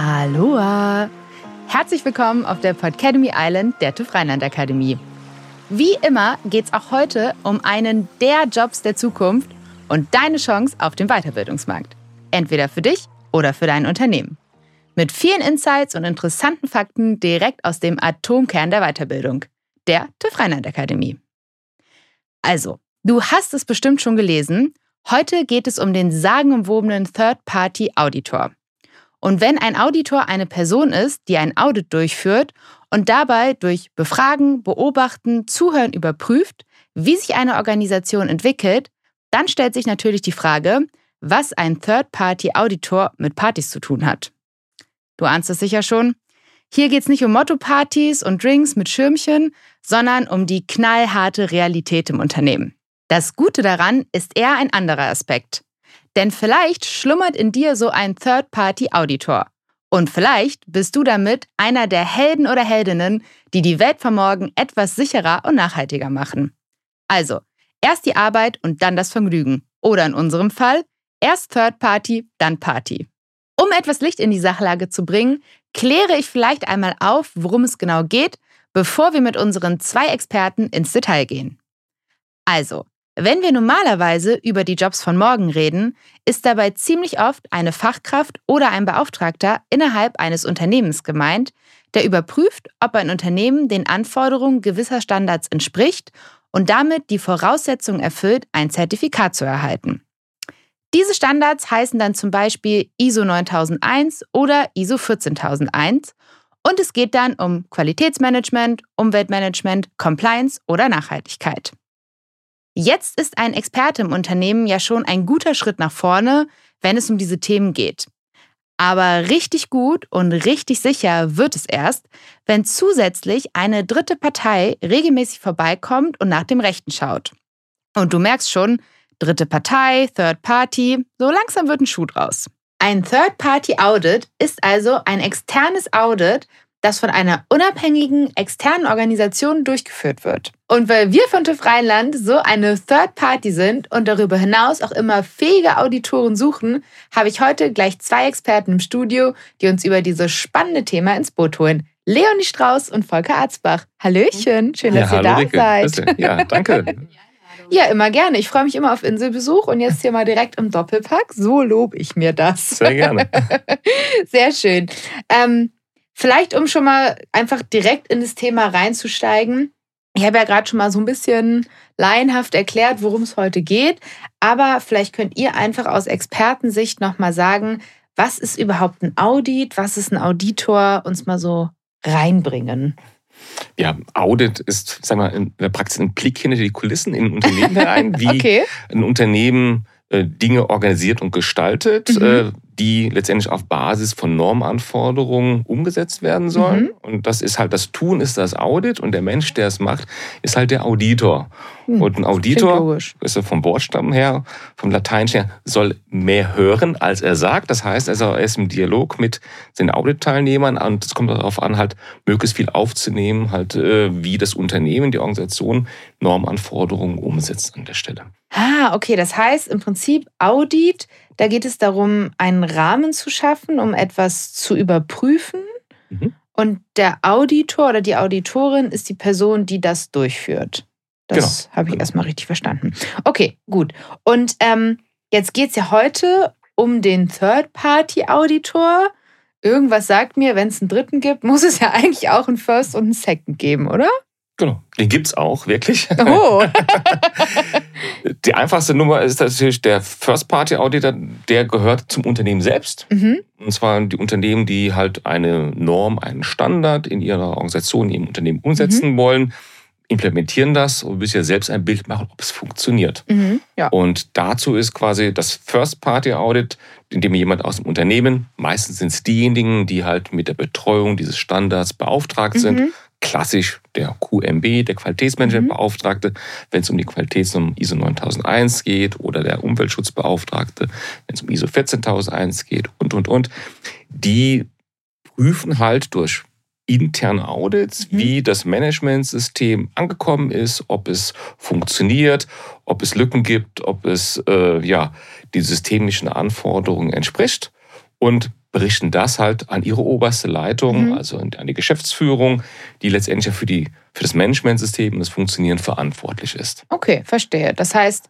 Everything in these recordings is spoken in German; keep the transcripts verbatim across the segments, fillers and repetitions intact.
Aloha! Herzlich willkommen auf der Podcademy Island der TÜV Rheinland Akademie. Wie immer geht es auch heute um einen der Jobs der Zukunft und deine Chance auf dem Weiterbildungsmarkt. Entweder für dich oder für dein Unternehmen. Mit vielen Insights und interessanten Fakten direkt aus dem Atomkern der Weiterbildung, der TÜV Rheinland Akademie. Also, du hast es bestimmt schon gelesen, heute geht es um den sagenumwobenen Third-Party-Auditor. Und wenn ein Auditor eine Person ist, die ein Audit durchführt und dabei durch Befragen, Beobachten, Zuhören überprüft, wie sich eine Organisation entwickelt, dann stellt sich natürlich die Frage, was ein Third-Party-Auditor mit Partys zu tun hat. Du ahnst es sicher schon. Hier geht es nicht um Motto-Partys und Drinks mit Schirmchen, sondern um die knallharte Realität im Unternehmen. Das Gute daran ist eher ein anderer Aspekt. Denn vielleicht schlummert in dir so ein Third-Party-Auditor. Und vielleicht bist du damit einer der Helden oder Heldinnen, die die Welt von morgen etwas sicherer und nachhaltiger machen. Also, erst die Arbeit und dann das Vergnügen. Oder in unserem Fall, erst Third-Party, dann Party. Um etwas Licht in die Sachlage zu bringen, kläre ich vielleicht einmal auf, worum es genau geht, bevor wir mit unseren zwei Experten ins Detail gehen. Also, wenn wir normalerweise über die Jobs von morgen reden, ist dabei ziemlich oft eine Fachkraft oder ein Beauftragter innerhalb eines Unternehmens gemeint, der überprüft, ob ein Unternehmen den Anforderungen gewisser Standards entspricht und damit die Voraussetzungen erfüllt, ein Zertifikat zu erhalten. Diese Standards heißen dann zum Beispiel I S O neuntausendeins oder I S O vierzehntausendeins und es geht dann um Qualitätsmanagement, Umweltmanagement, Compliance oder Nachhaltigkeit. Jetzt ist ein Experte im Unternehmen ja schon ein guter Schritt nach vorne, wenn es um diese Themen geht. Aber richtig gut und richtig sicher wird es erst, wenn zusätzlich eine dritte Partei regelmäßig vorbeikommt und nach dem Rechten schaut. Und du merkst schon, dritte Partei, Third Party, so langsam wird ein Schuh draus. Ein Third-Party-Audit ist also ein externes Audit, das von einer unabhängigen externen Organisation durchgeführt wird. Und weil wir von TÜV Rheinland so eine Third Party sind und darüber hinaus auch immer fähige Auditoren suchen, habe ich heute gleich zwei Experten im Studio, die uns über dieses spannende Thema ins Boot holen. Leonie Strauß und Volker Arzbach. Hallöchen, schön, dass ja, ihr da Dicke. seid. Ja, danke. Ja, immer gerne. Ich freue mich immer auf Inselbesuch und jetzt hier mal direkt im Doppelpack. So lobe ich mir das. Sehr gerne. Sehr schön. Ähm, Vielleicht, um schon mal einfach direkt in das Thema reinzusteigen. Ich habe ja gerade schon mal so ein bisschen laienhaft erklärt, worum es heute geht. Aber vielleicht könnt ihr einfach aus Expertensicht nochmal sagen, was ist überhaupt ein Audit? Was ist ein Auditor? Uns mal so reinbringen. Ja, Audit ist, sagen wir, in der Praxis ein Blick hinter die Kulissen in ein Unternehmen herein, wie okay. ein Unternehmen äh, Dinge organisiert und gestaltet, mhm. äh, die letztendlich auf Basis von Normanforderungen umgesetzt werden sollen. Mhm. Und das ist halt, das Tun ist das Audit und der Mensch, der es macht, ist halt der Auditor. Mhm. Und ein Auditor, ist ja vom Wortstamm her, vom Lateinischen her, soll mehr hören, als er sagt. Das heißt also, er ist im Dialog mit den Auditteilnehmern und es kommt darauf an, halt möglichst viel aufzunehmen, halt wie das Unternehmen, die Organisation Normanforderungen umsetzt an der Stelle. Ah, okay. Das heißt im Prinzip Audit, da geht es darum, einen Rahmen zu schaffen, um etwas zu überprüfen. Mhm. Und der Auditor oder die Auditorin ist die Person, die das durchführt. Das genau. habe ich erstmal richtig verstanden. Okay, gut. Und ähm, jetzt geht es ja heute um den Third-Party-Auditor. Irgendwas sagt mir, wenn es einen dritten gibt, muss es ja eigentlich auch einen First und einen Second geben, oder? Genau, den gibt es auch, wirklich. Oh. Die einfachste Nummer ist natürlich der First-Party-Auditor, der gehört zum Unternehmen selbst. Mhm. Und zwar die Unternehmen, die halt eine Norm, einen Standard in ihrer Organisation, in ihrem Unternehmen umsetzen mhm. wollen, implementieren das und müssen ja selbst ein Bild machen, ob es funktioniert. Mhm. Ja. Und dazu ist quasi das First-Party-Audit, in dem jemand aus dem Unternehmen, meistens sind es diejenigen, die halt mit der Betreuung dieses Standards beauftragt mhm. sind, klassisch der Q M B, der Qualitätsmanagementbeauftragte, mhm. wenn es um die Qualitätsnorm I S O neuntausendeins geht oder der Umweltschutzbeauftragte, wenn es um I S O vierzehntausendeins geht und, und, und. Die prüfen halt durch interne Audits, mhm. wie das Managementsystem angekommen ist, ob es funktioniert, ob es Lücken gibt, ob es äh, ja, die systemischen Anforderungen entspricht. Und berichten das halt an ihre oberste Leitung, mhm. also an die Geschäftsführung, die letztendlich für, die, für das Managementsystem und das Funktionieren verantwortlich ist. Okay, verstehe. Das heißt,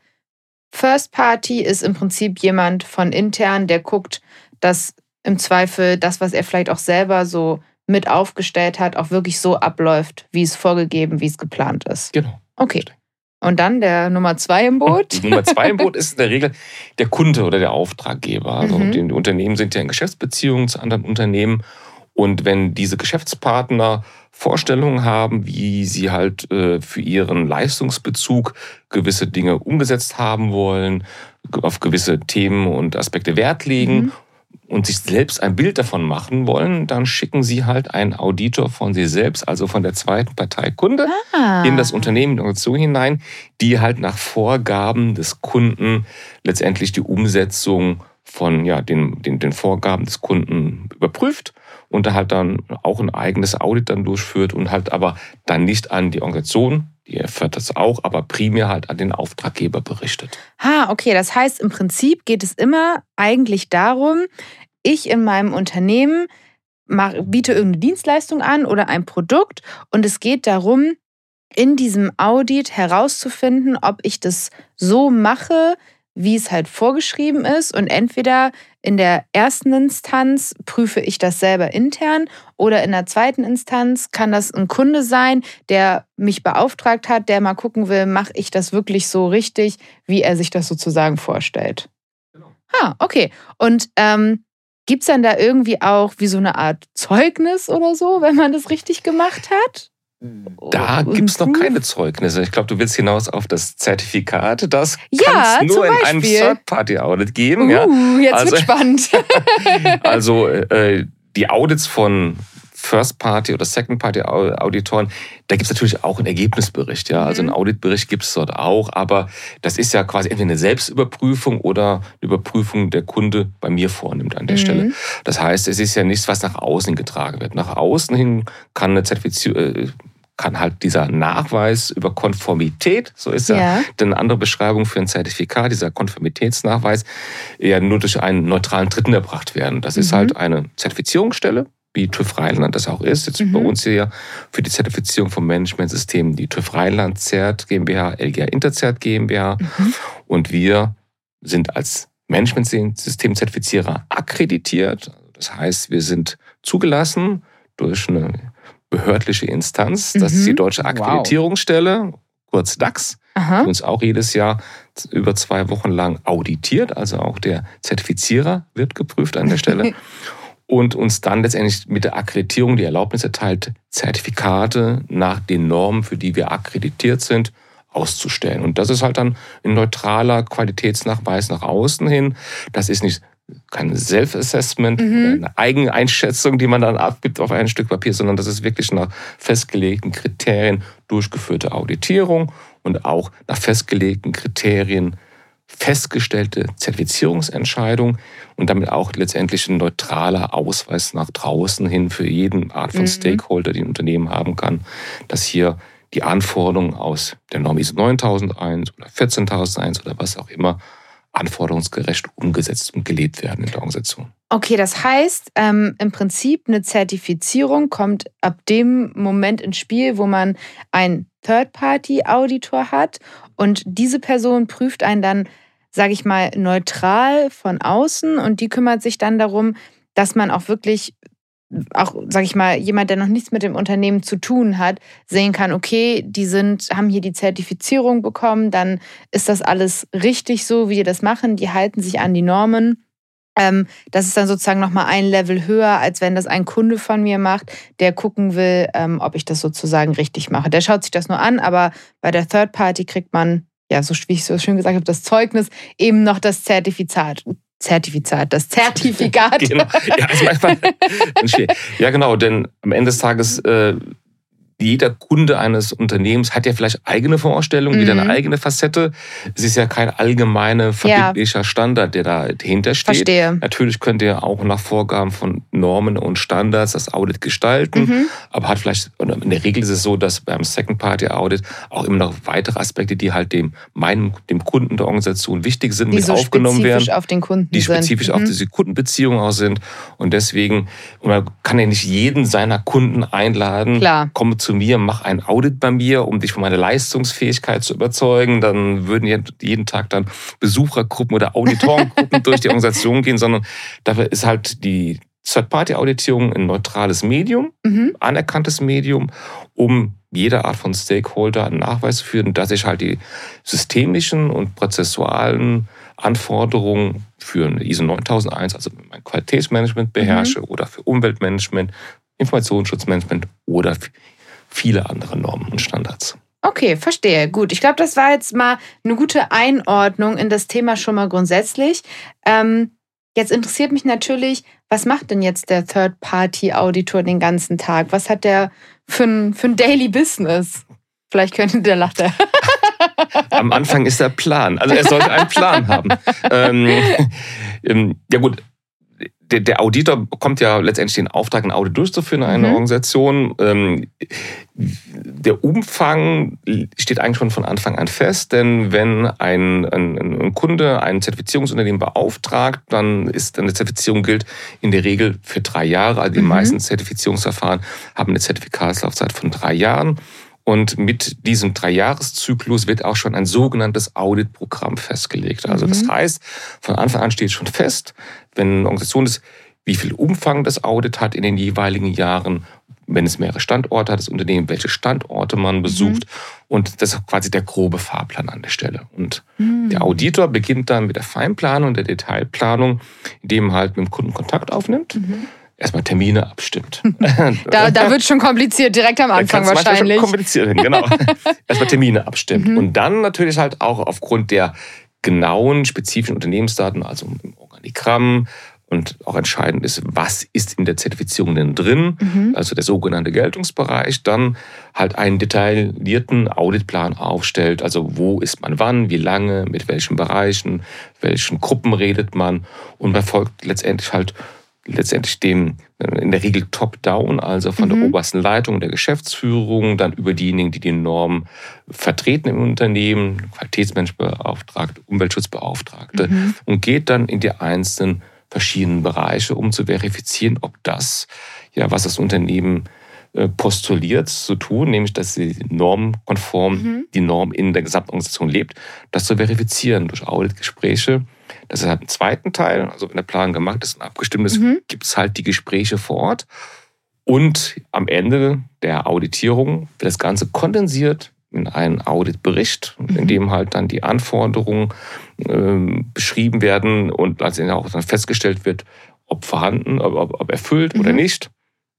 First Party ist im Prinzip jemand von intern, der guckt, dass im Zweifel das, was er vielleicht auch selber so mit aufgestellt hat, auch wirklich so abläuft, wie es vorgegeben, wie es geplant ist. Genau. Okay. Und dann der Nummer zwei im Boot? Die Nummer zwei im Boot ist in der Regel der Kunde oder der Auftraggeber. Also mhm. die Unternehmen sind ja in Geschäftsbeziehungen zu anderen Unternehmen. Und wenn diese Geschäftspartner Vorstellungen haben, wie sie halt äh, für ihren Leistungsbezug gewisse Dinge umgesetzt haben wollen, auf gewisse Themen und Aspekte Wert legen, mhm. und sich selbst ein Bild davon machen wollen, dann schicken sie halt einen Auditor von sich selbst, also von der zweiten Partei Kunde, ah. in das Unternehmen, in die Organisation hinein, die halt nach Vorgaben des Kunden letztendlich die Umsetzung von ja, den, den, den Vorgaben des Kunden überprüft und da halt dann auch ein eigenes Audit dann durchführt und halt aber dann nicht an die Organisation, die erfährt das auch, aber primär halt an den Auftraggeber berichtet. Ah, okay. Das heißt, im Prinzip geht es immer eigentlich darum, ich in meinem Unternehmen mache, biete irgendeine Dienstleistung an oder ein Produkt und es geht darum, in diesem Audit herauszufinden, ob ich das so mache, wie es halt vorgeschrieben ist und entweder in der ersten Instanz prüfe ich das selber intern oder in der zweiten Instanz kann das ein Kunde sein, der mich beauftragt hat, der mal gucken will, mache ich das wirklich so richtig, wie er sich das sozusagen vorstellt. Genau. Ah, okay. Und ähm, gibt es dann da irgendwie auch wie so eine Art Zeugnis oder so, wenn man das richtig gemacht hat? Da gibt es noch keine Zeugnisse. Ich glaube, du willst hinaus auf das Zertifikat. Das ja, kann es nur in einem Third-Party-Audit geben. Uh, ja. Jetzt also, wird spannend. Also äh, die Audits von First-Party- oder Second-Party-Auditoren, da gibt es natürlich auch einen Ergebnisbericht. Ja? Also einen Auditbericht gibt es dort auch, aber das ist ja quasi entweder eine Selbstüberprüfung oder eine Überprüfung der Kunde bei mir vornimmt an der mhm. Stelle. Das heißt, es ist ja nichts, was nach außen getragen wird. Nach außen hin kann eine Zertifizierung, äh, kann halt dieser Nachweis über Konformität, so ist ja, ja eine andere Beschreibung für ein Zertifikat, dieser Konformitätsnachweis, ja nur durch einen neutralen Dritten erbracht werden. Das mhm. ist halt eine Zertifizierungsstelle, wie TÜV Rheinland das auch ist. Jetzt mhm. bei uns hier für die Zertifizierung von Managementsystemen die TÜV Rheinland Zert GmbH, L G A Interzert GmbH. Mhm. Und wir sind als Managementsystem-Zertifizierer akkreditiert. Das heißt, wir sind zugelassen durch eine behördliche Instanz. Das mhm. ist die Deutsche Akkreditierungsstelle, wow. kurz DAX, Aha. die uns auch jedes Jahr über zwei Wochen lang auditiert. Also auch der Zertifizierer wird geprüft an der Stelle. Und uns dann letztendlich mit der Akkreditierung die Erlaubnis erteilt, Zertifikate nach den Normen, für die wir akkreditiert sind, auszustellen. Und das ist halt dann ein neutraler Qualitätsnachweis nach außen hin. Das ist nicht kein Self-Assessment, mhm. eine Eigeneinschätzung, die man dann abgibt auf ein Stück Papier, sondern das ist wirklich nach festgelegten Kriterien durchgeführte Auditierung und auch nach festgelegten Kriterien festgestellte Zertifizierungsentscheidung und damit auch letztendlich ein neutraler Ausweis nach draußen hin für jeden Art von mhm. Stakeholder, die ein Unternehmen haben kann, dass hier die Anforderungen aus der Norm I S O neuntausendeins oder vierzehntausendeins oder was auch immer anforderungsgerecht umgesetzt und gelebt werden in der Organisation. Okay, das heißt, ähm, im Prinzip eine Zertifizierung kommt ab dem Moment ins Spiel, wo man einen Third-Party-Auditor hat und diese Person prüft einen dann, sage ich mal, neutral von außen und die kümmert sich dann darum, dass man auch wirklich, auch, sage ich mal, jemand, der noch nichts mit dem Unternehmen zu tun hat, sehen kann, okay, die sind, haben hier die Zertifizierung bekommen, dann ist das alles richtig so, wie die das machen, die halten sich an die Normen. Ähm, das ist dann sozusagen nochmal ein Level höher, als wenn das ein Kunde von mir macht, der gucken will, ähm, ob ich das sozusagen richtig mache. Der schaut sich das nur an, aber bei der Third Party kriegt man, ja, so wie ich so schön gesagt habe, das Zeugnis, eben noch das Zertifikat. Zertifikat, das Zertifikat. Genau. Ja, also manchmal, ja, genau, denn am Ende des Tages, äh, jeder Kunde eines Unternehmens hat ja vielleicht eigene Vorstellungen, Mhm. wieder eine eigene Facette. Es ist ja kein allgemeiner verbindlicher Standard, der dahinter steht. Verstehe. Natürlich könnt ihr auch nach Vorgaben von Normen und Standards das Audit gestalten, Mhm. aber hat vielleicht, oder in der Regel ist es so, dass beim Second-Party-Audit auch immer noch weitere Aspekte, die halt dem, meinem, dem Kunden der Organisation wichtig sind, Die mit so aufgenommen werden. spezifisch auf den Kunden Die sind. spezifisch Mhm. auf diese Kundenbeziehungen auch sind. Und deswegen, man kann ja nicht jeden seiner Kunden einladen, Klar. komme zu mir, mach ein Audit bei mir, um dich von meiner Leistungsfähigkeit zu überzeugen. Dann würden jeden Tag dann Besuchergruppen oder Auditorengruppen durch die Organisation gehen, sondern dafür ist halt die Third-Party-Auditierung ein neutrales Medium, Mhm. anerkanntes Medium, um jede Art von Stakeholder einen Nachweis zu führen, dass ich halt die systemischen und prozessualen Anforderungen für eine I S O neuntausendeins, also mein Qualitätsmanagement beherrsche, mhm. oder für Umweltmanagement, Informationsschutzmanagement oder viele andere Normen und Standards. Okay, verstehe. Gut, ich glaube, das war jetzt mal eine gute Einordnung in das Thema schon mal grundsätzlich. Ähm, jetzt interessiert mich natürlich, was macht denn jetzt der Third-Party-Auditor den ganzen Tag? Was hat der für ein, für ein Daily Business? Vielleicht könnte der lachen. Am Anfang ist der Plan. Also er sollte einen Plan haben. ähm, ähm, ja gut, der, der Auditor bekommt ja letztendlich den Auftrag, ein Audit durchzuführen in einer mhm. Organisation. Ähm, der Umfang steht eigentlich schon von Anfang an fest, denn wenn ein, ein, ein Kunde ein Zertifizierungsunternehmen beauftragt, dann ist eine Zertifizierung gilt in der Regel für drei Jahre. Also die mhm. meisten Zertifizierungsverfahren haben eine Zertifikatslaufzeit von drei Jahren. Und mit diesem Dreijahreszyklus wird auch schon ein sogenanntes Auditprogramm festgelegt. Also mhm. das heißt, von Anfang an steht schon fest, wenn eine Organisation ist, wie viel Umfang das Audit hat in den jeweiligen Jahren, wenn es mehrere Standorte hat, das Unternehmen, welche Standorte man besucht. Mhm. Und das ist quasi der grobe Fahrplan an der Stelle. Und mhm. der Auditor beginnt dann mit der Feinplanung, der Detailplanung, indem man halt mit dem Kunden Kontakt aufnimmt. Mhm. Erstmal Termine abstimmt. Da, da wird schon kompliziert, direkt am Anfang da wahrscheinlich. Schon kompliziert, genau. Erstmal Termine abstimmt. Mhm. Und dann natürlich halt auch aufgrund der genauen, spezifischen Unternehmensdaten, also im Organigramm, und auch entscheidend ist, was ist in der Zertifizierung denn drin, mhm. also der sogenannte Geltungsbereich, dann halt einen detaillierten Auditplan aufstellt, also wo ist man wann, wie lange, mit welchen Bereichen, welchen Gruppen redet man, und man folgt letztendlich halt letztendlich dem in der Regel top-down, also von mhm. der obersten Leitung, der Geschäftsführung, dann über diejenigen, die die Norm vertreten im Unternehmen, Qualitätsmanagementbeauftragte, Umweltschutzbeauftragte, mhm. und geht dann in die einzelnen verschiedenen Bereiche, um zu verifizieren, ob das, ja, was das Unternehmen postuliert zu tun, nämlich dass sie normkonform mhm. die Norm in der Gesamtorganisation lebt, das zu verifizieren durch Auditgespräche. Das ist halt ein zweiten Teil, also wenn der Plan gemacht ist und abgestimmt ist, mhm. gibt es halt die Gespräche vor Ort. Und am Ende der Auditierung wird das Ganze kondensiert in einen Auditbericht, mhm. in dem halt dann die Anforderungen äh, beschrieben werden und als auch dann festgestellt wird, ob vorhanden, ob, ob erfüllt mhm. oder nicht.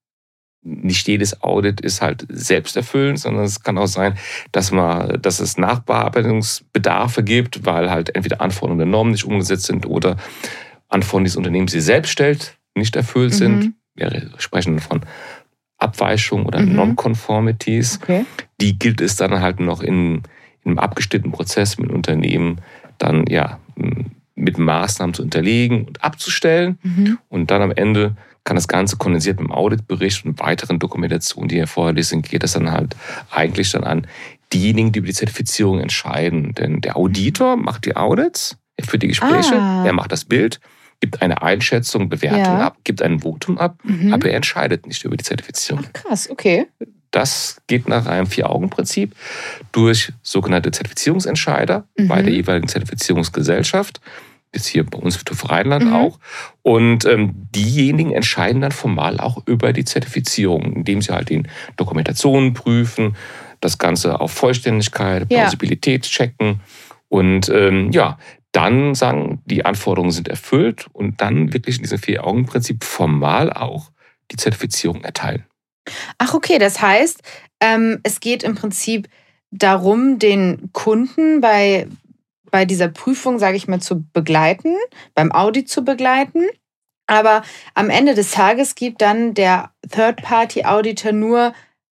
Nicht jedes Audit ist halt selbsterfüllend, sondern es kann auch sein, dass, man, dass es Nachbearbeitungsbedarfe gibt, weil halt entweder Anforderungen der Normen nicht umgesetzt sind oder Anforderungen, die das Unternehmen sie selbst stellt, nicht erfüllt mhm. sind. Wir sprechen von Abweichungen oder mhm. Non-Conformities. Okay. Die gilt es dann halt noch in, in einem abgestimmten Prozess mit Unternehmen dann ja mit Maßnahmen zu unterlegen und abzustellen. Mhm. Und dann am Ende kann das Ganze kondensiert mit dem Auditbericht und weiteren Dokumentationen, die erforderlich sind, geht das dann halt eigentlich dann an diejenigen, die über die Zertifizierung entscheiden. Denn der Auditor macht die Audits, er führt die Gespräche, ah. er macht das Bild, gibt eine Einschätzung, Bewertung ja. ab, gibt ein Votum ab, mhm. aber er entscheidet nicht über die Zertifizierung. Ach, krass, okay. Das geht nach einem Vier-Augen-Prinzip durch sogenannte Zertifizierungsentscheider mhm. bei der jeweiligen Zertifizierungsgesellschaft. Jetzt hier bei uns für TÜV Rheinland mhm. auch. Und ähm, diejenigen entscheiden dann formal auch über die Zertifizierung, indem sie halt die Dokumentationen prüfen, das Ganze auf Vollständigkeit, Plausibilität ja. checken. Und ähm, ja, dann sagen, die Anforderungen sind erfüllt und dann wirklich in diesem Vier-Augen-Prinzip formal auch die Zertifizierung erteilen. Ach, okay, das heißt, ähm, es geht im Prinzip darum, den Kunden bei bei dieser Prüfung, sage ich mal, zu begleiten, beim Audit zu begleiten. Aber am Ende des Tages gibt dann der Third-Party-Auditor nur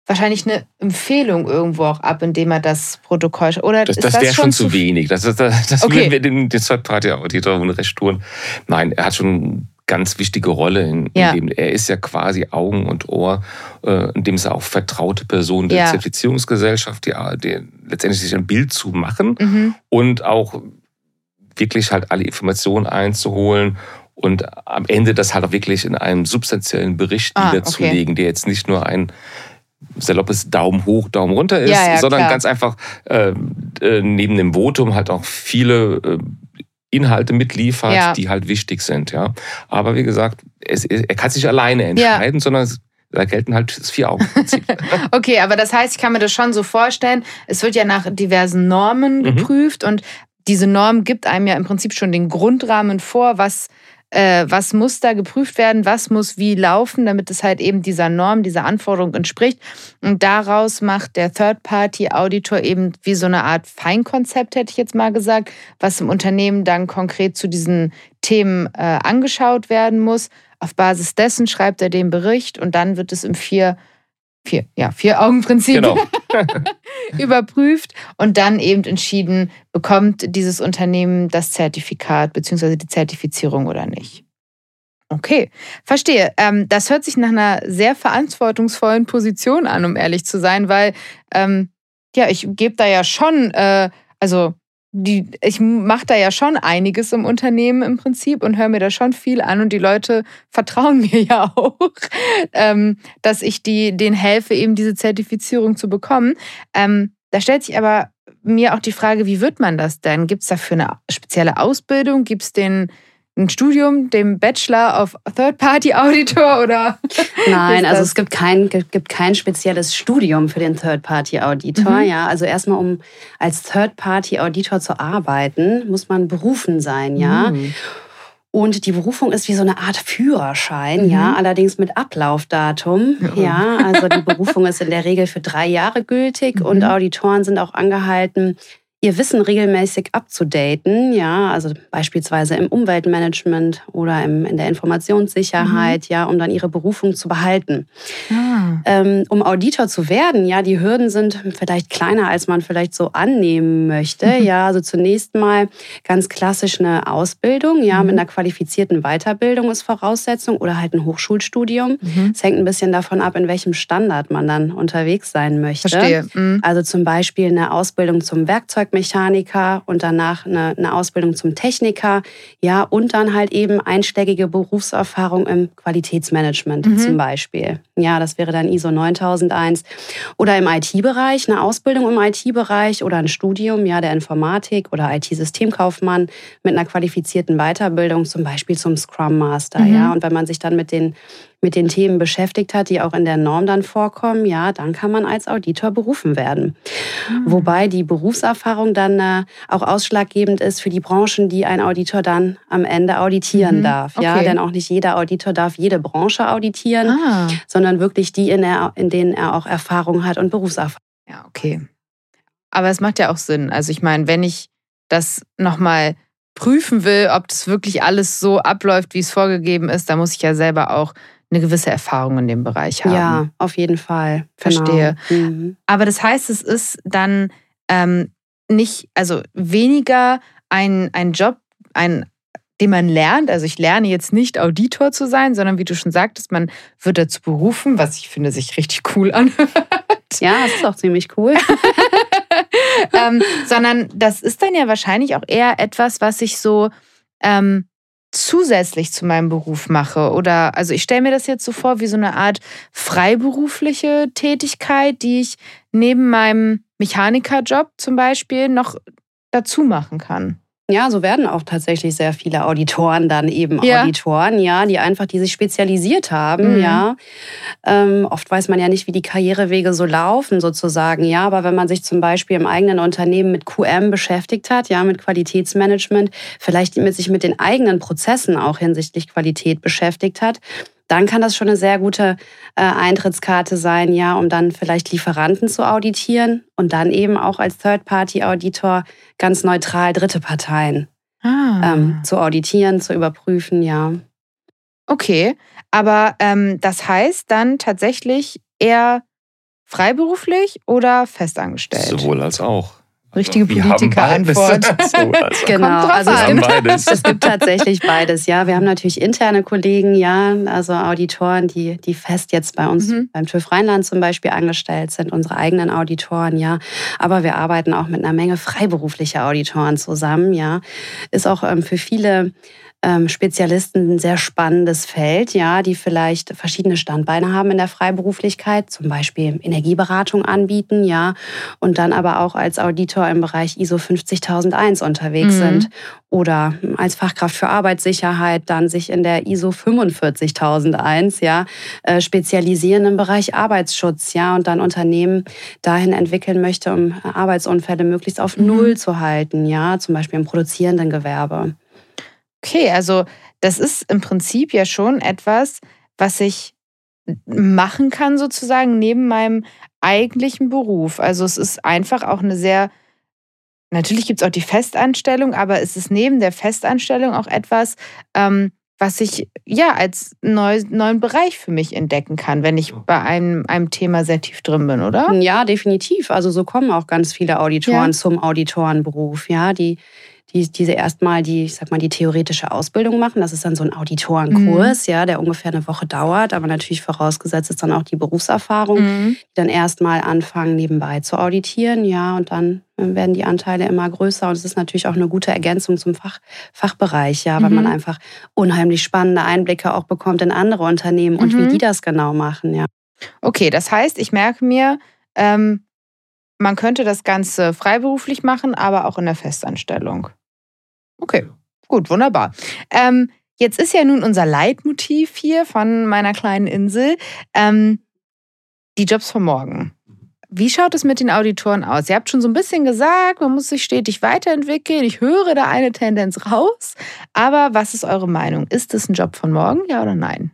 wahrscheinlich eine Empfehlung irgendwo auch ab, indem er das Protokoll... Oder das ist das das wäre schon schon zu wenig. Das, das, das Okay. würden wir den, den Third-Party-Auditor ohne Recht tun. Nein, er hat schon eine ganz wichtige Rolle in, in Ja. dem. Er ist ja quasi Augen und Ohr, äh, in dem ist er auch vertraute Person der Ja. Zertifizierungsgesellschaft, die, die letztendlich sich ein Bild zu machen Mhm. und auch wirklich halt alle Informationen einzuholen und am Ende das halt auch wirklich in einem substanziellen Bericht Ah, niederzulegen, der jetzt nicht nur ein saloppes Daumen hoch, Daumen runter ist, Ja, ja, sondern klar. ganz einfach äh, äh, neben dem Votum halt auch viele äh, Inhalte mitliefert, Ja. die halt wichtig sind. Ja. Aber wie gesagt, es, er kann sich alleine entscheiden, sondern es, da gelten halt das Vier-Augen-Prinzip. Okay, aber das heißt, ich kann mir das schon so vorstellen, es wird ja nach diversen Normen Mhm. geprüft und diese Norm gibt einem ja im Prinzip schon den Grundrahmen vor, was, äh, was muss da geprüft werden, was muss wie laufen, damit es halt eben dieser Norm, dieser Anforderung entspricht. Und daraus macht der Third-Party-Auditor eben wie so eine Art Feinkonzept, hätte ich jetzt mal gesagt, was im Unternehmen dann konkret zu diesen Themen äh, angeschaut werden muss. Auf Basis dessen schreibt er den Bericht und dann wird es im vier, vier, ja, Vier-Augen-Prinzip Genau. überprüft und dann eben entschieden, bekommt dieses Unternehmen das Zertifikat bzw. die Zertifizierung oder nicht. Okay, verstehe. Ähm, das hört sich nach einer sehr verantwortungsvollen Position an, um ehrlich zu sein, weil ähm, ja, ich gebe da ja schon, äh, also die, ich mache da ja schon einiges im Unternehmen im Prinzip und höre mir da schon viel an und die Leute vertrauen mir ja auch, ähm, dass ich die, denen helfe, eben diese Zertifizierung zu bekommen. Ähm, da stellt sich aber mir auch die Frage, wie wird man das denn? Gibt es dafür eine spezielle Ausbildung? Gibt es den ein Studium, dem Bachelor of Third-Party-Auditor oder? Nein, ist also das- es gibt kein, gibt kein spezielles Studium für den Third-Party-Auditor. Mhm. Ja, also erstmal, um als Third-Party-Auditor zu arbeiten, muss man berufen sein, ja. Mhm. Und die Berufung ist wie so eine Art Führerschein, Mhm. ja, allerdings mit Ablaufdatum. Oh. Ja, also die Berufung ist in der Regel für drei Jahre gültig Mhm. und Auditoren sind auch angehalten, ihr Wissen regelmäßig abzudaten, ja, also beispielsweise im Umweltmanagement oder im, in der Informationssicherheit, ja, um dann ihre Berufung zu behalten. Ah. Ähm, um Auditor zu werden, ja, die Hürden sind vielleicht kleiner, als man vielleicht so annehmen möchte. Mhm. Ja, also zunächst mal ganz klassisch eine Ausbildung, ja, Mhm. mit einer qualifizierten Weiterbildung ist Voraussetzung oder halt ein Hochschulstudium. Mhm. Es hängt ein bisschen davon ab, in welchem Standard man dann unterwegs sein möchte. Verstehe. Mhm. Also zum Beispiel eine Ausbildung zum Werkzeugmechaniker und danach eine, eine Ausbildung zum Techniker, ja, und dann halt eben einschlägige Berufserfahrung im Qualitätsmanagement Mhm. zum Beispiel. Ja, das wäre dann I S O neuntausendeins. Oder im I T-Bereich, eine Ausbildung im I T-Bereich oder ein Studium, ja, der Informatik oder I T-Systemkaufmann mit einer qualifizierten Weiterbildung, zum Beispiel zum Scrum Master, Mhm. ja. Und wenn man sich dann mit den mit den Themen beschäftigt hat, die auch in der Norm dann vorkommen, ja, dann kann man als Auditor berufen werden. Mhm. Wobei die Berufserfahrung dann äh, auch ausschlaggebend ist für die Branchen, die ein Auditor dann am Ende auditieren Mhm, darf. Ja, okay. denn auch nicht jeder Auditor darf jede Branche auditieren, Ah. sondern wirklich die, in, er, in denen er auch Erfahrung hat und Berufserfahrung. Ja, okay. Aber es macht ja auch Sinn. Also ich meine, wenn ich das nochmal prüfen will, ob das wirklich alles so abläuft, wie es vorgegeben ist, dann muss ich ja selber auch eine gewisse Erfahrung in dem Bereich haben. Ja, auf jeden Fall. Verstehe. Genau. Mhm. Aber das heißt, es ist dann ähm, nicht, also weniger ein, ein Job, ein, den man lernt. Also ich lerne jetzt nicht Auditor zu sein, sondern wie du schon sagtest, man wird dazu berufen, was ich finde sich richtig cool anhört. Ja, das ist auch ziemlich cool. ähm, sondern das ist dann ja wahrscheinlich auch eher etwas, was ich so ähm, zusätzlich zu meinem Beruf mache. Oder also ich stelle mir das jetzt so vor wie so eine Art freiberufliche Tätigkeit, die ich neben meinem Mechanikerjob zum Beispiel noch dazu machen kann. Ja, so werden auch tatsächlich sehr viele Auditoren dann eben Ja. Auditoren, ja, die einfach, die sich spezialisiert haben, Mhm. ja. Ähm, oft weiß man ja nicht, wie die Karrierewege so laufen, sozusagen, ja. Aber wenn man sich zum Beispiel im eigenen Unternehmen mit Q M beschäftigt hat, ja, mit Qualitätsmanagement, vielleicht mit sich mit den eigenen Prozessen auch hinsichtlich Qualität beschäftigt hat, dann kann das schon eine sehr gute äh, Eintrittskarte sein, ja, um dann vielleicht Lieferanten zu auditieren und dann eben auch als Third-Party-Auditor ganz neutral dritte Parteien Ah. ähm, zu auditieren, zu überprüfen, ja. Okay, aber ähm, das heißt dann tatsächlich eher freiberuflich oder festangestellt? Sowohl als auch. Richtige Politiker-Antwort. Genau, also es gibt, beides. es gibt tatsächlich beides. Ja, wir haben natürlich interne Kollegen, ja, also Auditoren, die, die fest jetzt bei uns mhm. beim TÜV Rheinland zum Beispiel angestellt sind, unsere eigenen Auditoren, ja. Aber wir arbeiten auch mit einer Menge freiberuflicher Auditoren zusammen, ja. Ist auch ähm, für viele Spezialisten ein sehr spannendes Feld, ja, die vielleicht verschiedene Standbeine haben in der Freiberuflichkeit, zum Beispiel Energieberatung anbieten, ja, und dann aber auch als Auditor im Bereich I S O fünfzigtausendeins unterwegs mhm. sind oder als Fachkraft für Arbeitssicherheit dann sich in der I S O fünfundvierzigtausendeins, ja, spezialisieren im Bereich Arbeitsschutz, ja, und dann Unternehmen dahin entwickeln möchte, um Arbeitsunfälle möglichst auf mhm. Null zu halten, ja, zum Beispiel im produzierenden Gewerbe. Okay, also das ist im Prinzip ja schon etwas, was ich machen kann sozusagen neben meinem eigentlichen Beruf. Also es ist einfach auch eine sehr, natürlich gibt es auch die Festanstellung, aber es ist neben der Festanstellung auch etwas, ähm, was ich ja als neu, neuen Bereich für mich entdecken kann, wenn ich bei einem, einem Thema sehr tief drin bin, oder? Ja, definitiv. Also so kommen auch ganz viele Auditoren ja. zum Auditorenberuf, ja, die Die, diese erstmal die, ich sag mal, die theoretische Ausbildung machen. Das ist dann so ein Auditorenkurs, mhm. ja, der ungefähr eine Woche dauert, aber natürlich vorausgesetzt ist dann auch die Berufserfahrung, mhm. die dann erstmal anfangen, nebenbei zu auditieren, ja, und dann werden die Anteile immer größer und es ist natürlich auch eine gute Ergänzung zum Fach, Fachbereich, ja, weil mhm. man einfach unheimlich spannende Einblicke auch bekommt in andere Unternehmen und mhm. wie die das genau machen, ja. Okay, das heißt, ich merke mir, ähm, man könnte das Ganze freiberuflich machen, aber auch in der Festanstellung. Okay, gut, wunderbar. Ähm, jetzt ist ja nun unser Leitmotiv hier von meiner kleinen Insel, ähm, die Jobs von morgen. Wie schaut es mit den Auditoren aus? Ihr habt schon so ein bisschen gesagt, man muss sich stetig weiterentwickeln. Ich höre da eine Tendenz raus. Aber was ist eure Meinung? Ist es ein Job von morgen, ja oder nein?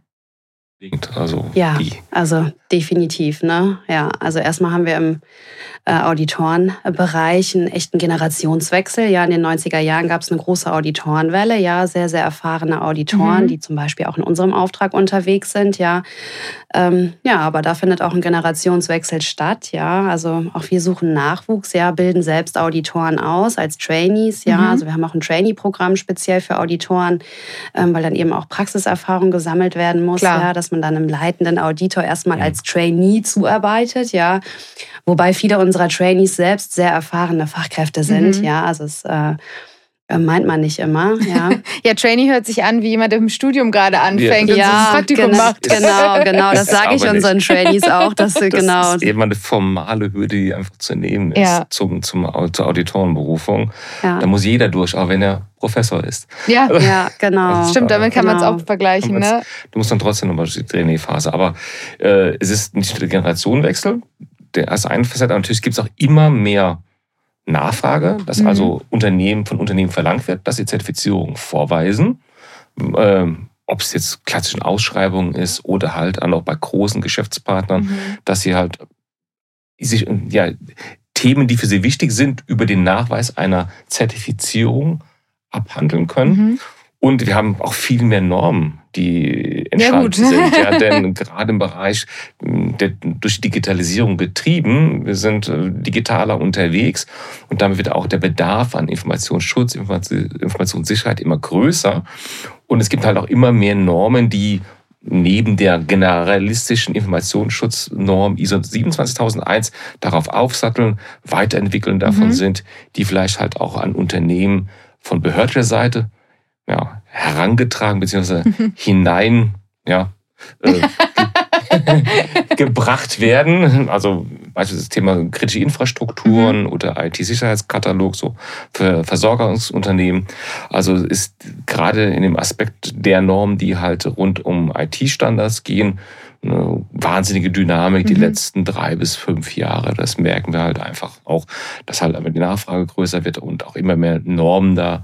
Also ja, die. also definitiv, ne? Ja, also erstmal haben wir im äh, Auditorenbereich einen echten Generationswechsel. Ja, in den neunziger Jahren gab es eine große Auditorenwelle, ja, sehr, sehr erfahrene Auditoren, mhm. die zum Beispiel auch in unserem Auftrag unterwegs sind, ja. Ähm, ja, aber da findet auch ein Generationswechsel statt, ja. Also auch wir suchen Nachwuchs, ja, bilden selbst Auditoren aus als Trainees, ja. Mhm. Also wir haben auch ein Trainee-Programm speziell für Auditoren, ähm, weil dann eben auch Praxiserfahrung gesammelt werden muss, Klar. ja, dass man dann einem leitenden Auditor erstmal als Trainee zuarbeitet, ja. Wobei viele unserer Trainees selbst sehr erfahrene Fachkräfte sind, mhm. ja. Also es äh, meint man nicht immer, ja. ja, Trainee hört sich an, wie jemand, der im Studium gerade anfängt ja. und ja, so ein Praktikum genau, macht. Genau, genau, das sage ich unseren Trainees auch. Dass das genau. ist eben eine formale Hürde, die einfach zu nehmen ist ja. zum, zum, zur Auditorenberufung. Ja. Da muss jeder durch, auch wenn er Professor ist. Ja, also, ja genau. Also, Stimmt, damit kann genau. man es auch vergleichen. Ne? Du musst dann trotzdem nochmal die Trainee-Phase. Aber äh, es ist nicht nur der Generationenwechsel. Der erste eine Facette, natürlich gibt es auch immer mehr Nachfrage, dass mhm. also Unternehmen von Unternehmen verlangt wird, dass sie Zertifizierung vorweisen. Ähm, ob es jetzt klassischen Ausschreibungen ist oder halt auch bei großen Geschäftspartnern, mhm. dass sie halt sich, ja, Themen, die für sie wichtig sind, über den Nachweis einer Zertifizierung abhandeln können. Mhm. Und wir haben auch viel mehr Normen, die entscheidend ja, sind. Ja, denn gerade im Bereich der durch Digitalisierung getrieben, wir sind digitaler unterwegs und damit wird auch der Bedarf an Informationsschutz, Informationssicherheit immer größer. Und es gibt halt auch immer mehr Normen, die neben der generalistischen Informationsschutznorm I S O siebenundzwanzigtausendeins darauf aufsatteln, weiterentwickeln davon mhm. sind, die vielleicht halt auch an Unternehmen von behördlicher Seite ja, herangetragen bzw. hinein ja, äh, gebracht werden. Also beispielsweise das Thema kritische Infrastrukturen mhm. oder I T-Sicherheitskatalog so für Versorgungsunternehmen. Also ist gerade in dem Aspekt der Normen, die halt rund um I T-Standards gehen, eine wahnsinnige Dynamik die mhm. letzten drei bis fünf Jahre. Das merken wir halt einfach auch, dass halt aber die Nachfrage größer wird und auch immer mehr Normen da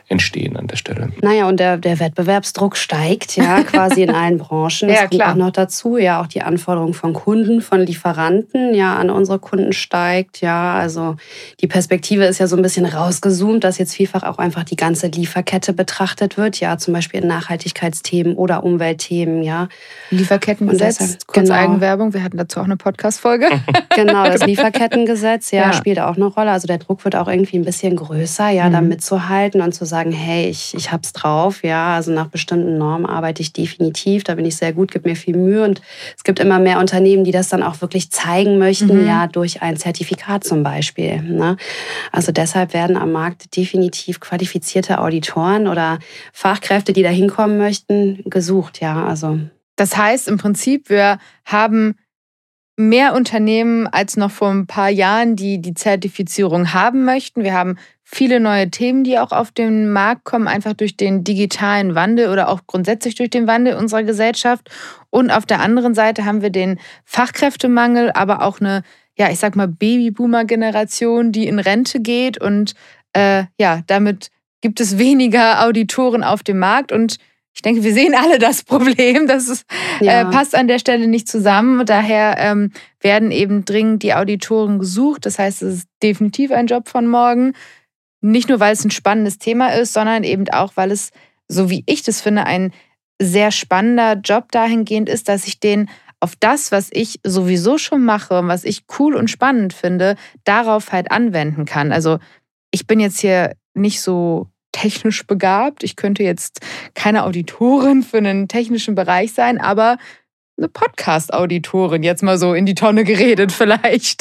entstehen an der Stelle. Naja, und der, der Wettbewerbsdruck steigt ja quasi in allen Branchen. Das Ja, kommt klar. auch noch dazu. Ja, auch die Anforderung von Kunden, von Lieferanten ja an unsere Kunden steigt. Ja, also die Perspektive ist ja so ein bisschen rausgezoomt, dass jetzt vielfach auch einfach die ganze Lieferkette betrachtet wird. Ja, zum Beispiel in Nachhaltigkeitsthemen oder Umweltthemen. Ja, Lieferkettengesetz, deshalb, kurz genau. Eigenwerbung. Wir hatten dazu auch eine Podcast-Folge. Genau, das Lieferkettengesetz ja, Ja. spielt auch eine Rolle. Also der Druck wird auch irgendwie ein bisschen größer, ja, Mhm. da mitzuhalten und zu sagen, hey, ich, ich hab's drauf, ja, also nach bestimmten Normen arbeite ich definitiv, da bin ich sehr gut, gebe mir viel Mühe und es gibt immer mehr Unternehmen, die das dann auch wirklich zeigen möchten, Mhm. ja, durch ein Zertifikat zum Beispiel. Ne? Also deshalb werden am Markt definitiv qualifizierte Auditoren oder Fachkräfte, die da hinkommen möchten, gesucht, ja, also. Das heißt im Prinzip, wir haben mehr Unternehmen als noch vor ein paar Jahren, die die Zertifizierung haben möchten. Wir haben viele neue Themen, die auch auf den Markt kommen, einfach durch den digitalen Wandel oder auch grundsätzlich durch den Wandel unserer Gesellschaft. Und auf der anderen Seite haben wir den Fachkräftemangel, aber auch eine, ja, ich sag mal, Babyboomer-Generation, die in Rente geht. Und äh, ja, damit gibt es weniger Auditoren auf dem Markt. Und ich denke, wir sehen alle das Problem. Das ist, Ja. äh, passt an der Stelle nicht zusammen. Daher ähm, werden eben dringend die Auditoren gesucht. Das heißt, es ist definitiv ein Job von morgen. Nicht nur, weil es ein spannendes Thema ist, sondern eben auch, weil es, so wie ich das finde, ein sehr spannender Job dahingehend ist, dass ich den auf das, was ich sowieso schon mache und was ich cool und spannend finde, darauf halt anwenden kann. Also ich bin jetzt hier nicht so technisch begabt. Ich könnte jetzt keine Auditorin für einen technischen Bereich sein, aber eine Podcast-Auditorin, jetzt mal so in die Tonne geredet vielleicht.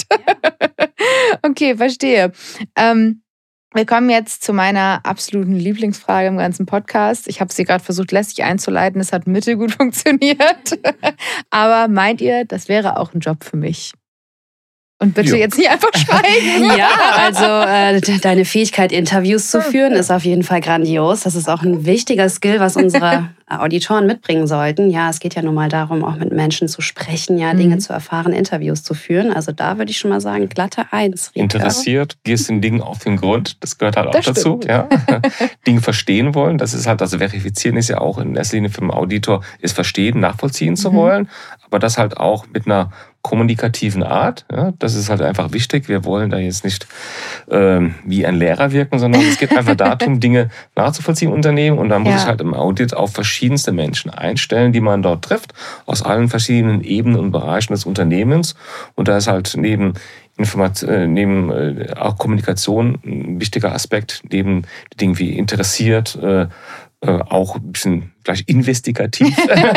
Okay, verstehe. Ähm, wir kommen jetzt zu meiner absoluten Lieblingsfrage im ganzen Podcast. Ich habe sie gerade versucht, lässig einzuleiten. Es hat mittelgut funktioniert. Aber meint ihr, das wäre auch ein Job für mich? Und bitte Jo. jetzt nicht einfach schweigen. Ja, also äh, deine Fähigkeit, Interviews zu führen, ist auf jeden Fall grandios. Das ist auch ein wichtiger Skill, was unsere Auditoren mitbringen sollten. Ja, es geht ja nun mal darum, auch mit Menschen zu sprechen, ja, Dinge Mhm. zu erfahren, Interviews zu führen. Also da würde ich schon mal sagen, glatte Eins. Rita. Interessiert, gehst den Dingen auf den Grund, das gehört halt auch Das dazu. stimmt. Ja. Dinge verstehen wollen, das ist halt, also verifizieren ist ja auch in erster Linie für einen Auditor, ist verstehen, nachvollziehen zu Mhm. wollen, aber das halt auch mit einer kommunikativen Art. Ja, das ist halt einfach wichtig. Wir wollen da jetzt nicht ähm, wie ein Lehrer wirken, sondern es geht einfach darum, Dinge nachzuvollziehen im Unternehmen. Und dann muss Ja. ich halt im Audit auf verschiedenste Menschen einstellen, die man dort trifft, aus allen verschiedenen Ebenen und Bereichen des Unternehmens. Und da ist halt neben Information, äh, neben äh, auch Kommunikation ein wichtiger Aspekt, neben Dingen wie interessiert, äh, äh, auch ein bisschen gleich investigativ.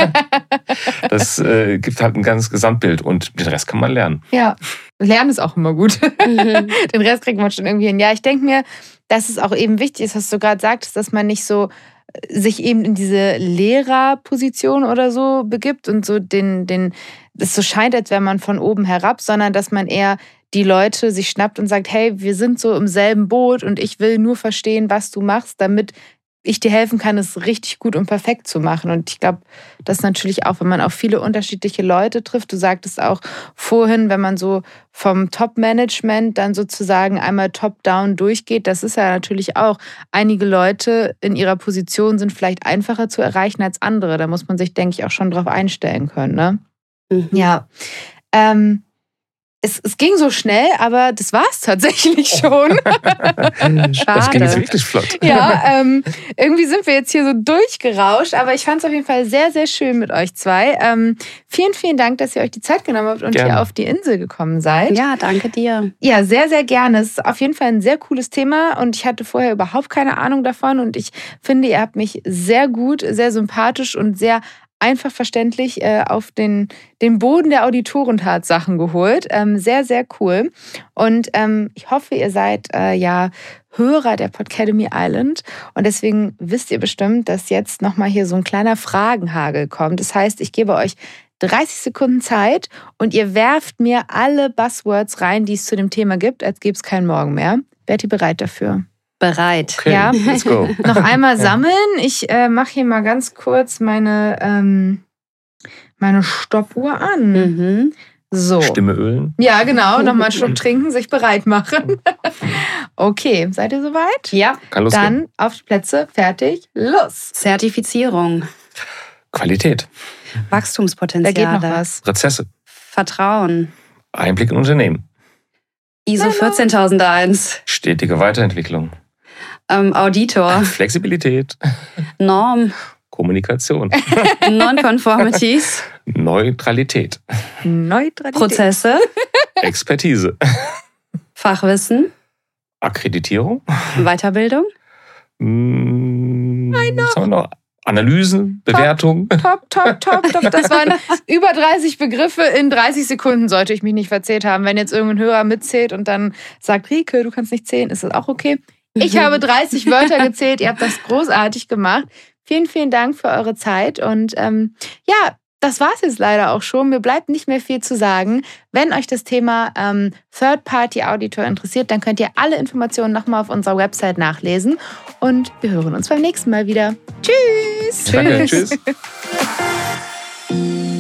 Das äh, gibt halt ein ganzes Gesamtbild und den Rest kann man lernen. Ja, Lernen ist auch immer gut. Mhm. Den Rest kriegt man schon irgendwie hin. Ja, ich denke mir, dass es auch eben wichtig ist, was du gerade sagtest, dass man nicht so sich eben in diese Lehrerposition oder so begibt und so den, den, es so scheint, als wäre man von oben herab, sondern dass man eher die Leute sich schnappt und sagt, hey, wir sind so im selben Boot und ich will nur verstehen, was du machst, damit ich dir helfen kann, es richtig gut und perfekt zu machen. Und ich glaube, das ist natürlich auch, wenn man auf viele unterschiedliche Leute trifft. Du sagtest auch vorhin, wenn man so vom Top-Management dann sozusagen einmal top-down durchgeht, das ist ja natürlich auch, einige Leute in ihrer Position sind vielleicht einfacher zu erreichen als andere. Da muss man sich, denke ich, auch schon drauf einstellen können. Ne? Mhm. Ja. Ähm, Es, es ging so schnell, aber das war es tatsächlich schon. Schade. Das ging jetzt wirklich flott. Ja, ähm, irgendwie sind wir jetzt hier so durchgerauscht, aber ich fand es auf jeden Fall sehr, sehr schön mit euch zwei. Ähm, vielen, vielen Dank, dass ihr euch die Zeit genommen habt und Gerne. hier auf die Insel gekommen seid. Ja, danke dir. Ja, sehr, sehr gerne. Es ist auf jeden Fall ein sehr cooles Thema und ich hatte vorher überhaupt keine Ahnung davon und ich finde, ihr habt mich sehr gut, sehr sympathisch und sehr einfach verständlich äh, auf den, den Boden der Auditorentatsachen geholt. Ähm, sehr, sehr cool. Und ähm, ich hoffe, ihr seid äh, ja Hörer der Podcademy Island und deswegen wisst ihr bestimmt, dass jetzt nochmal hier so ein kleiner Fragenhagel kommt. Das heißt, ich gebe euch dreißig Sekunden Zeit und ihr werft mir alle Buzzwords rein, die es zu dem Thema gibt, als gäbe es keinen Morgen mehr. Werdet ihr bereit dafür? Bereit. Okay, Ja. let's go. Noch einmal sammeln. Ich äh, mache hier mal ganz kurz meine, ähm, meine Stoppuhr an. Mhm. So. Stimme ölen. Ja, genau. Nochmal einen Schluck trinken, sich bereit machen. Okay, seid ihr soweit? Ja. Kann losgehen. Dann auf die Plätze, fertig, los. Zertifizierung. Qualität. Wachstumspotenziale. Da geht noch was. Prozesse. Vertrauen. Einblick in Unternehmen. I S O vierzehntausendeins. Stetige Weiterentwicklung. Ähm, Auditor. Flexibilität. Norm. Kommunikation. Non-Conformities. Neutralität. Neutralität. Prozesse. Expertise. Fachwissen. Akkreditierung. Weiterbildung. Hm, was haben wir noch? Analysen, Bewertung. Top, top, top, top. Das waren über dreißig Begriffe in dreißig Sekunden, sollte ich mich nicht verzählt haben. Wenn jetzt irgendein Hörer mitzählt und dann sagt, Rieke, du kannst nicht zählen, ist das auch okay? Ich habe dreißig Wörter gezählt, ihr habt das großartig gemacht. Vielen, vielen Dank für eure Zeit und ähm, ja, das war es jetzt leider auch schon. Mir bleibt nicht mehr viel zu sagen. Wenn euch das Thema ähm, Third-Party-Auditor interessiert, dann könnt ihr alle Informationen nochmal auf unserer Website nachlesen und wir hören uns beim nächsten Mal wieder. Tschüss! Danke, tschüss.